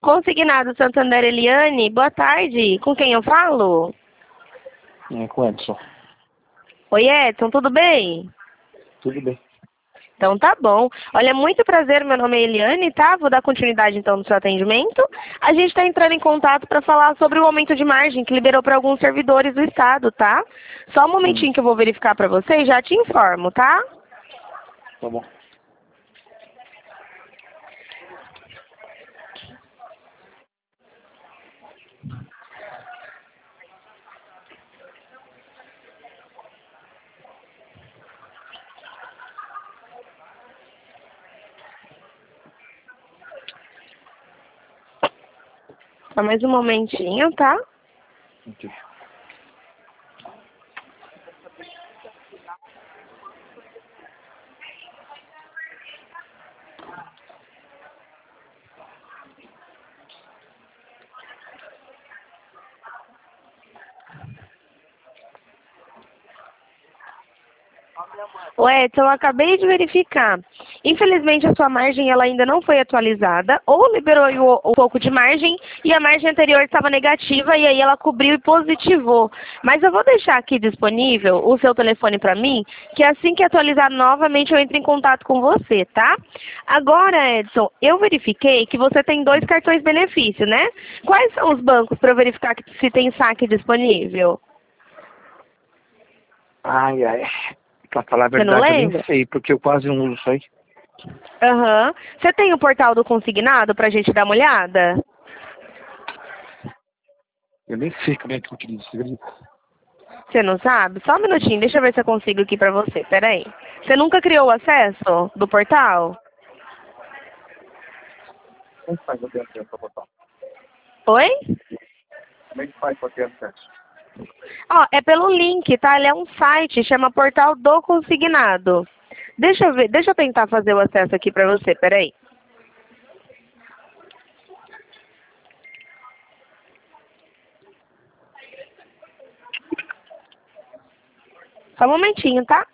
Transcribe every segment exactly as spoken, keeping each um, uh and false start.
Consignado Santander Eliane, boa tarde. Com quem eu falo? É, com o Edson. Oi, Edson, tudo bem? Tudo bem. Então tá bom. Olha, muito prazer, meu nome é Eliane, tá? Vou dar continuidade então no seu atendimento. A gente está entrando em contato para falar sobre o aumento de margem que liberou para alguns servidores do estado, tá? Só um momentinho Hum, que eu vou verificar para você e já te informo, tá? tá bom. Só mais um momentinho, tá? Ok. Ô Edson, eu acabei de verificar. Infelizmente a sua margem ela ainda não foi atualizada, ou liberou um pouco de margem e a margem anterior estava negativa e aí ela cobriu e positivou. Mas eu vou deixar aqui disponível o seu telefone para mim, que assim que atualizar novamente eu entro em contato com você, tá? Agora, Edson, eu verifiquei que você tem dois cartões benefício, né? Quais são os bancos para eu verificar que se tem saque disponível? Ai, ai. Pra falar a Você não verdade, eu nem lembra? sei, porque eu quase não uso isso aí. Aham. Você tem o portal do consignado pra gente dar uma olhada? Eu nem sei como é que eu utilizo isso aí. Você não sabe? Só um minutinho, deixa eu ver se eu consigo aqui pra você. Peraí. Você nunca criou o acesso do portal? Como que faz pra ter acesso ao botão? Oi? Como é que faz pra ter acesso? Ó, é pelo link, tá? Ele é um site, chama Portal do Consignado. Deixa eu ver, deixa eu tentar fazer o acesso aqui pra você, peraí. Só um momentinho, tá?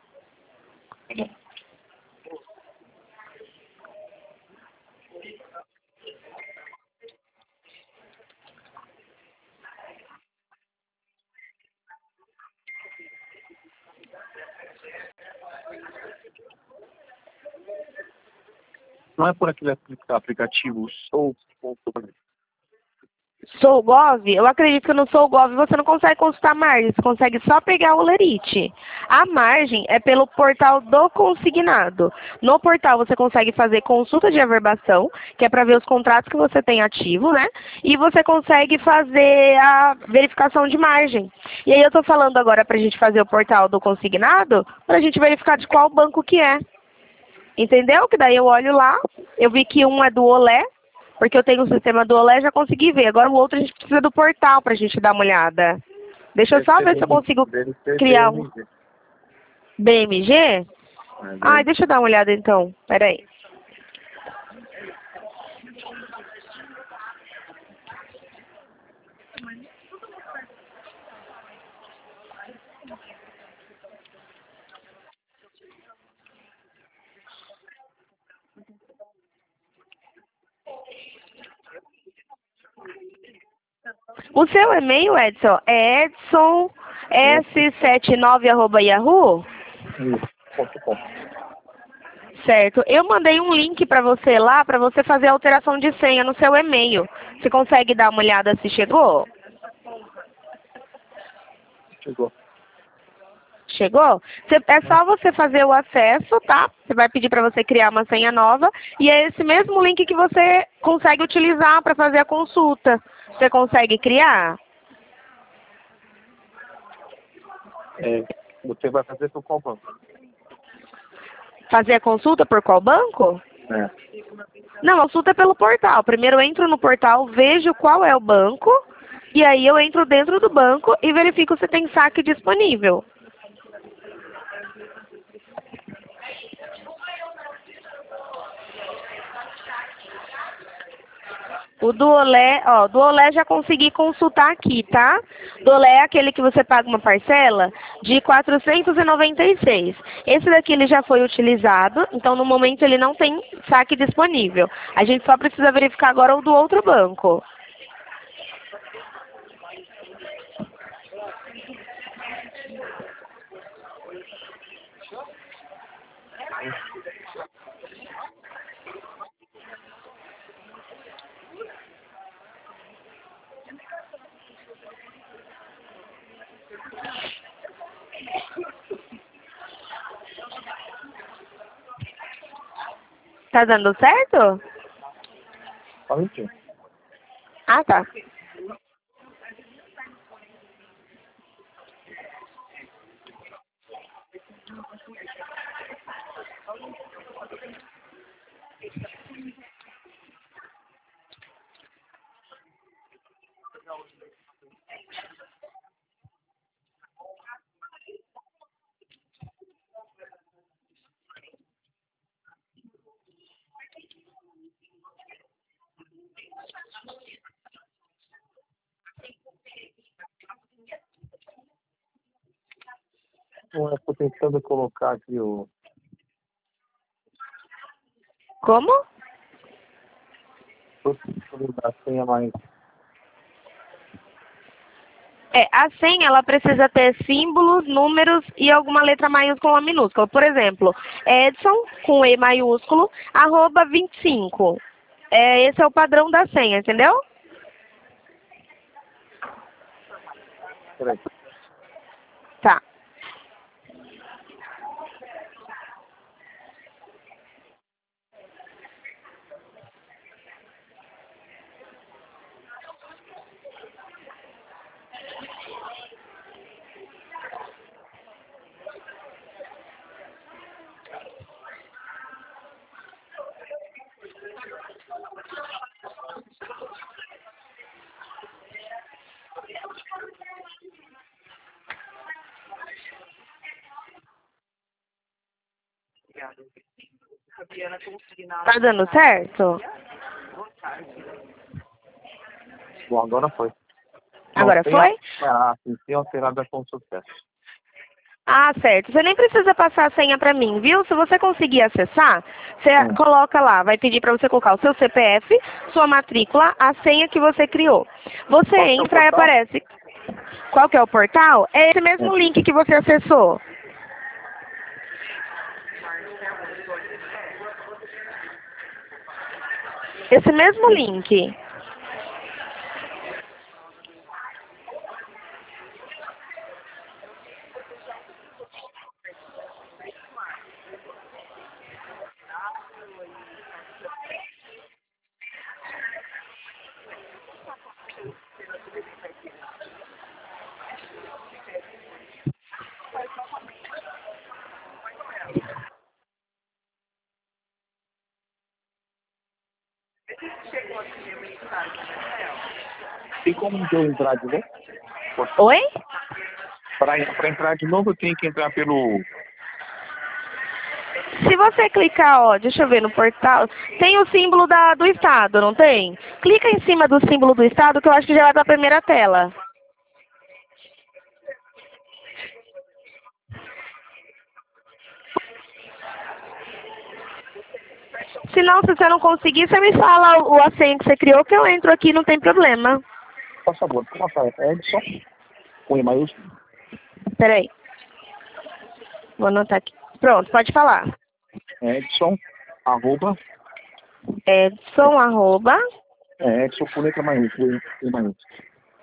Não é por aquele apli- aplicativo Soul. Sou Gov, eu acredito que no Sou Gov você não consegue consultar margem, você consegue só pegar o lerite. A margem é pelo portal do consignado. No portal você consegue fazer consulta de averbação, que é para ver os contratos que você tem ativo, né? E você consegue fazer a verificação de margem. E aí eu estou falando agora para a gente fazer o portal do consignado, para a gente verificar de qual banco que é. Entendeu? Que daí eu olho lá, eu vi que um é do Olé, porque eu tenho o sistema do Olé, já consegui ver. Agora o outro a gente precisa do portal para a gente dar uma olhada. Deixa eu Deve só ser ver se eu consigo deve ser criar um B M G. B M G. É, Ai, deve- deixa eu dar uma olhada então. Peraí. O seu e-mail, Edson, é edson s setenta e nove arroba yahoo? Isso, ponto com. Certo. Eu mandei um link para você lá, para você fazer a alteração de senha no seu e-mail. Você consegue dar uma olhada se chegou? Chegou. Chegou? Você- é só você fazer o acesso, tá? Você vai pedir para você criar uma senha nova e é esse mesmo link que você consegue utilizar para fazer a consulta. Você consegue criar? É, você vai fazer por qual banco? Fazer a consulta por qual banco? É. Não, a consulta é pelo portal. Primeiro eu entro no portal, vejo qual é o banco e aí eu entro dentro do banco e verifico se tem saque disponível. O do Olé, ó, do Olé já consegui consultar aqui, tá? Do Olé é aquele que você paga uma parcela. de quatrocentos e noventa e seis. Esse daqui ele já foi utilizado, então no momento ele não tem saque disponível. A gente só precisa verificar agora o do outro banco. Tá dando certo? Fala aqui. Ah, tá. Eu estou tentando colocar aqui o... Como? Estou tentando dar a senha mais... É, a senha ela precisa ter símbolos, números e alguma letra maiúscula ou minúscula. Por exemplo, Edson, com E maiúsculo, arroba vinte e cinco. É, esse é o padrão da senha, entendeu? Peraí. Tá. Tá dando certo? Bom, agora foi. Agora Não, foi? tem, ah, sim, tem alterada com sucesso. Ah, certo. Você nem precisa passar a senha pra mim, viu? Se você conseguir acessar, você Hum. coloca lá. Vai pedir pra você colocar o seu C P F, sua matrícula, a senha que você criou. Você Qual que é o entra e portal? aparece. Qual que é o portal? É esse mesmo É. link que você acessou. Esse mesmo link. Tem como eu entrar de novo? Oi? Para entrar de novo, eu tenho que entrar pelo... Se você clicar, ó, deixa eu ver no portal, tem o símbolo da, do estado, não tem? Clica em cima do símbolo do estado que eu acho que já vai pra primeira tela. Se não, se você não conseguir, você me fala o, a senha que você criou que eu entro aqui, não tem problema. Por favor, como é Edson, com E maiúsculo. Peraí. Vou anotar aqui. Pronto, pode falar. Edson, arroba, Edson, arroba. é, Edson com letra maiúscula, E maiúsculo.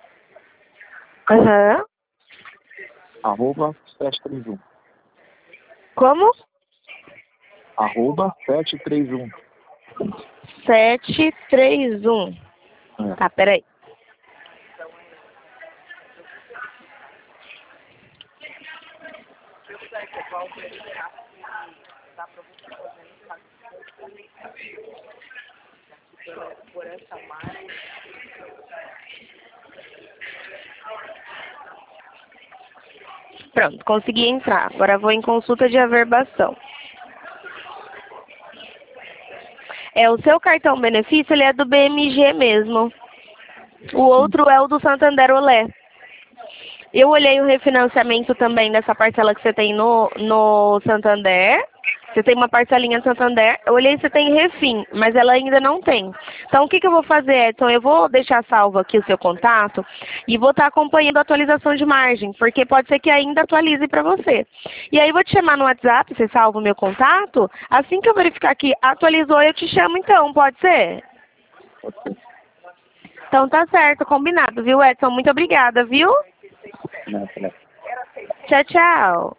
Aham. Arroba sete três um. Como? Arroba sete três um. sete três um. É. Tá, peraí. Pronto, consegui entrar. Agora vou em consulta de averbação. É, o seu cartão benefício, ele é do B M G mesmo. O outro é o do Santander Olé. Eu olhei o refinanciamento também dessa parcela que você tem no, no Santander. Você tem uma parcelinha no Santander. Eu olhei se você tem refim, mas ela ainda não tem. Então, o que, que eu vou fazer, Edson? Eu vou deixar salvo aqui o seu contato e vou estar acompanhando a atualização de margem, porque pode ser que ainda atualize para você. E aí, vou te chamar no WhatsApp, você salva o meu contato. Assim que eu verificar que atualizou, eu te chamo então, pode ser? Então, tá certo, combinado, viu, Edson? Muito obrigada, viu? Não, não. Tchau, tchau.